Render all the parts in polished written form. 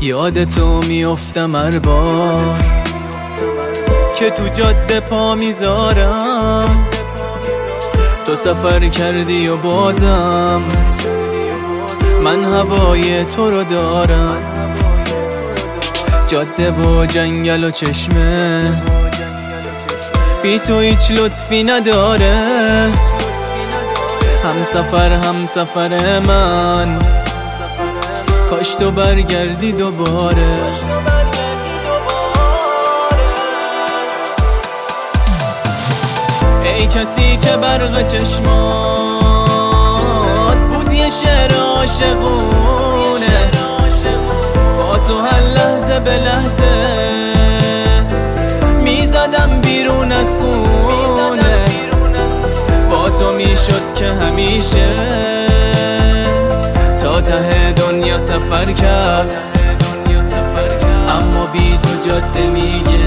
یاد تو میافتم هر بار که تو جاده پا میذارم. تو سفر کردی و بازم من هوای تو رو دارم. جاده و جنگل و چشمه بی تو هیچ لطفی نداره. هم سفر من کاش تو برگردی دوباره. ای کسی که برق چشمات بود یه شعر عاشقونه، با تو هر لحظه به لحظه میزدم بیرون از خونه. با تو میشد که همیشه تا ته دنیا سفر کرد، اما بی تو جاده میگه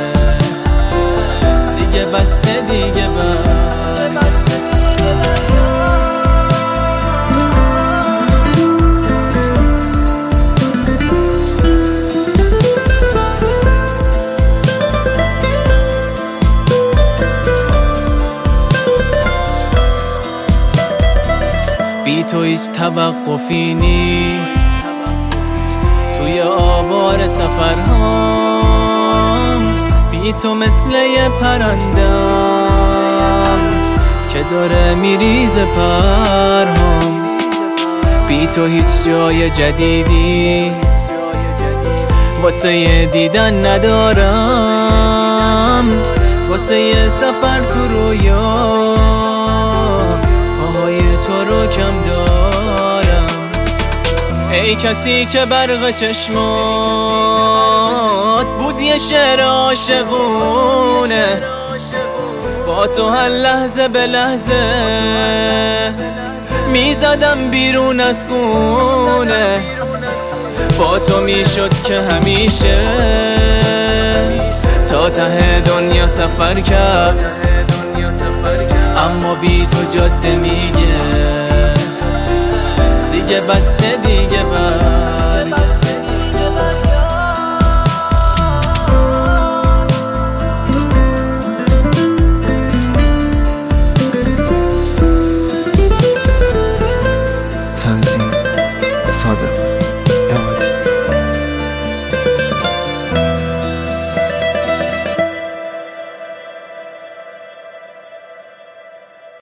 دیگه بسته دیگه بی تو هیچ توقفی نیست توی آوار سفرهام. بی تو مثل یه پرندم که داره میریزه پرهام. بی تو هیچ جای جدیدی واسه یه دیدن ندارم، واسه یه سفر تو رویا پاهای تو رو کم دارم. ای کسی که برق چشمات بود یه شعر عاشقونه، با تو هر لحظه به لحظه میزدم بیرون از خونه. با تو میشد که همیشه تا ته دنیا سفر کرد، اما بی تو جاده میگه دیگه بسته دیگه